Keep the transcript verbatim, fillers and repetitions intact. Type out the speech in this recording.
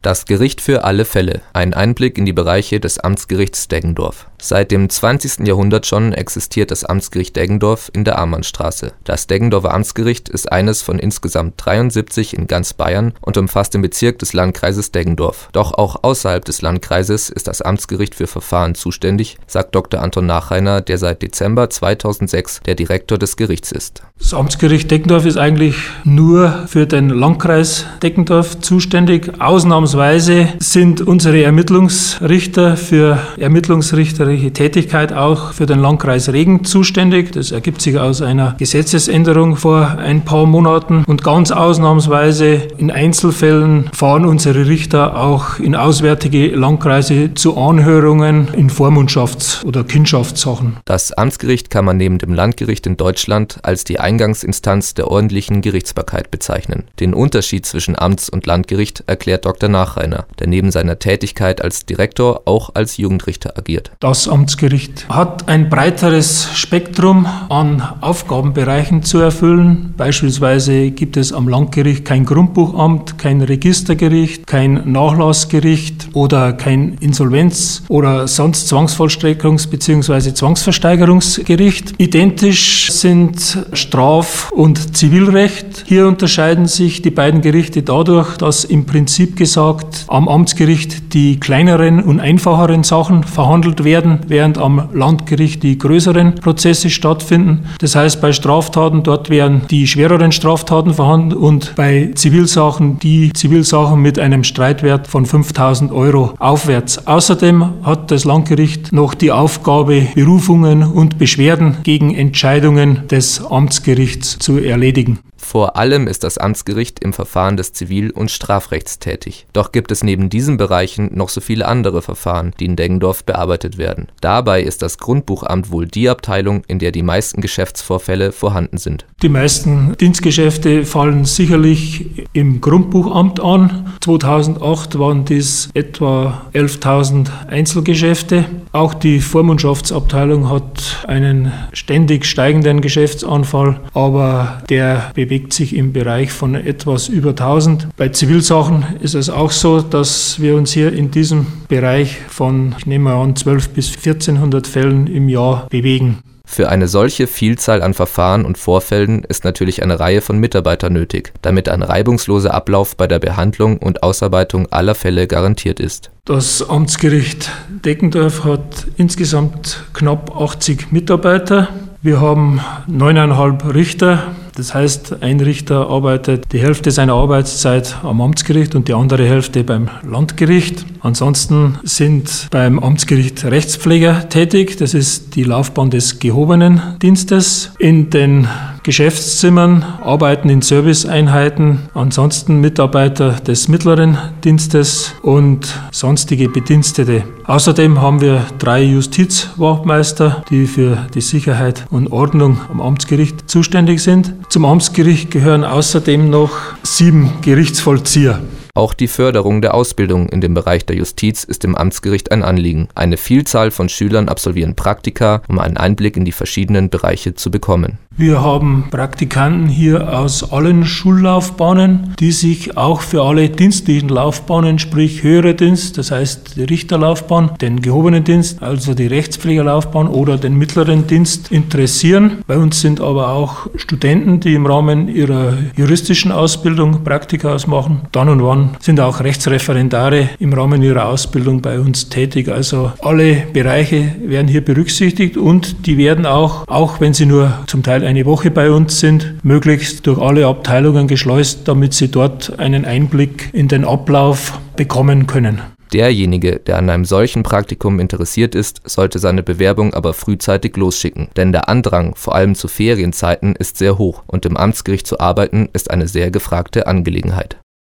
Das Gericht für alle Fälle. Ein Einblick in die Bereiche des Amtsgerichts Deggendorf. Seit dem zwanzigsten Jahrhundert schon existiert das Amtsgericht Deggendorf in der Amannstraße. Das Deggendorfer Amtsgericht ist eines von insgesamt dreiundsiebzig in ganz Bayern und umfasst den Bezirk des Landkreises Deggendorf. Doch auch außerhalb des Landkreises ist das Amtsgericht für Verfahren zuständig, sagt Doktor Anton Nachreiner, der seit Dezember zweitausendsechs der Direktor des Gerichts ist. Das Amtsgericht Deggendorf ist eigentlich nur für den Landkreis Deggendorf zuständig. Ausnahmsweise sind unsere Ermittlungsrichter für ermittlungsrichterische Tätigkeit auch für den Landkreis Regen zuständig. Das ergibt sich aus einer Gesetzesänderung vor ein paar Monaten. Und ganz ausnahmsweise in Einzelfällen fahren unsere Richter auch in auswärtige Landkreise zu Anhörungen in Vormundschafts- oder Kindschaftssachen. Das Amtsgericht kann man neben dem Landgericht in Deutschland als die Eingangsinstanz der ordentlichen Gerichtsbarkeit bezeichnen. Den Unterschied zwischen Amts- und Landgericht erklärt Doktor Nachreiner, der neben seiner Tätigkeit als Direktor auch als Jugendrichter agiert. Das Amtsgericht hat ein breiteres Spektrum an Aufgabenbereichen zu erfüllen. Beispielsweise gibt es am Landgericht kein Grundbuchamt, kein Registergericht, kein Nachlassgericht oder kein Insolvenz- oder sonst Zwangsvollstreckungs- bzw. Zwangsversteigerungsgericht. Identisch sind Straf- und Zivilrecht. Hier unterscheiden sich die beiden Gerichte dadurch, dass im Prinzip gesagt am Amtsgericht die kleineren und einfacheren Sachen verhandelt werden, während am Landgericht die größeren Prozesse stattfinden. Das heißt, bei Straftaten dort werden die schwereren Straftaten verhandelt und bei Zivilsachen die Zivilsachen mit einem Streitwert von fünftausend Euro aufwärts. Außerdem hat das Landgericht noch die Aufgabe, Berufungen und Beschwerden gegen Entscheidungen des Amtsgerichts zu erledigen. Vor allem ist das Amtsgericht im Verfahren des Zivil- und Strafrechts tätig. Doch gibt es neben diesen Bereichen noch so viele andere Verfahren, die in Deggendorf bearbeitet werden. Dabei ist das Grundbuchamt wohl die Abteilung, in der die meisten Geschäftsvorfälle vorhanden sind. Die meisten Dienstgeschäfte fallen sicherlich im Grundbuchamt an. zweitausendacht waren dies etwa elftausend Einzelgeschäfte. Auch die Vormundschaftsabteilung hat einen ständig steigenden Geschäftsanfall, aber der bewegt sich im Bereich von etwas über tausend. Bei Zivilsachen ist es auch so, dass wir uns hier in diesem Bereich von, ich nehme mal an, zwölf bis vierzehnhundert Fällen im Jahr bewegen. Für eine solche Vielzahl an Verfahren und Vorfällen ist natürlich eine Reihe von Mitarbeitern nötig, damit ein reibungsloser Ablauf bei der Behandlung und Ausarbeitung aller Fälle garantiert ist. Das Amtsgericht Deggendorf hat insgesamt knapp achtzig Mitarbeiter. Wir haben neuneinhalb Richter. Das heißt, ein Richter arbeitet die Hälfte seiner Arbeitszeit am Amtsgericht und die andere Hälfte beim Landgericht. Ansonsten sind beim Amtsgericht Rechtspfleger tätig. Das ist die Laufbahn des gehobenen Dienstes. In den Geschäftszimmern arbeiten in Serviceeinheiten ansonsten Mitarbeiter des mittleren Dienstes und sonstige Bedienstete. Außerdem haben wir drei Justizwachtmeister, die für die Sicherheit und Ordnung am Amtsgericht zuständig sind. Zum Amtsgericht gehören außerdem noch sieben Gerichtsvollzieher. Auch die Förderung der Ausbildung in dem Bereich der Justiz ist dem Amtsgericht ein Anliegen. Eine Vielzahl von Schülern absolvieren Praktika, um einen Einblick in die verschiedenen Bereiche zu bekommen. Wir haben Praktikanten hier aus allen Schullaufbahnen, die sich auch für alle dienstlichen Laufbahnen, sprich höhere Dienst, das heißt die Richterlaufbahn, den gehobenen Dienst, also die Rechtspflegerlaufbahn oder den mittleren Dienst interessieren. Bei uns sind aber auch Studenten, die im Rahmen ihrer juristischen Ausbildung Praktika machen. Dann und wann sind auch Rechtsreferendare im Rahmen ihrer Ausbildung bei uns tätig. Also alle Bereiche werden hier berücksichtigt und die werden auch, auch wenn sie nur zum Teil eine Woche bei uns sind, möglichst durch alle Abteilungen geschleust, damit sie dort einen Einblick in den Ablauf bekommen können. Derjenige, der an einem solchen Praktikum interessiert ist, sollte seine Bewerbung aber frühzeitig losschicken, denn der Andrang, vor allem zu Ferienzeiten, ist sehr hoch und im Amtsgericht zu arbeiten, ist eine sehr gefragte Angelegenheit.